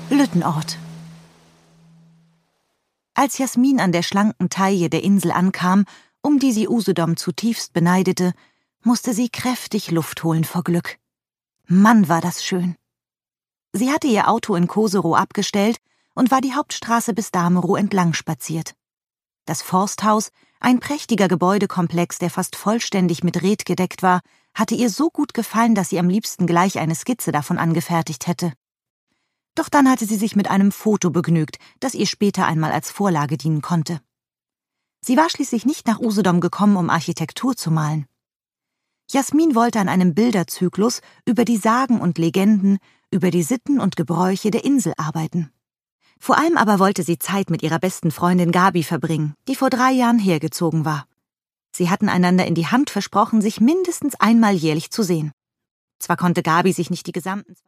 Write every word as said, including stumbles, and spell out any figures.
Lüttenort. Als Jasmin an der schlanken Taille der Insel ankam, um die sie Usedom zutiefst beneidete, musste sie kräftig Luft holen vor Glück. Mann, war das schön. Sie hatte ihr Auto in Kosero abgestellt und war die Hauptstraße bis Damerow entlang spaziert. Das Forsthaus, ein prächtiger Gebäudekomplex, der fast vollständig mit Red gedeckt war, hatte ihr so gut gefallen, dass sie am liebsten gleich eine Skizze davon angefertigt hätte. Doch dann hatte sie sich mit einem Foto begnügt, das ihr später einmal als Vorlage dienen konnte. Sie war schließlich nicht nach Usedom gekommen, um Architektur zu malen. Jasmin wollte an einem Bilderzyklus über die Sagen und Legenden, über die Sitten und Gebräuche der Insel arbeiten. Vor allem aber wollte sie Zeit mit ihrer besten Freundin Gabi verbringen, die vor drei Jahren hergezogen war. Sie hatten einander in die Hand versprochen, sich mindestens einmal jährlich zu sehen. Zwar konnte Gabi sich nicht die gesamten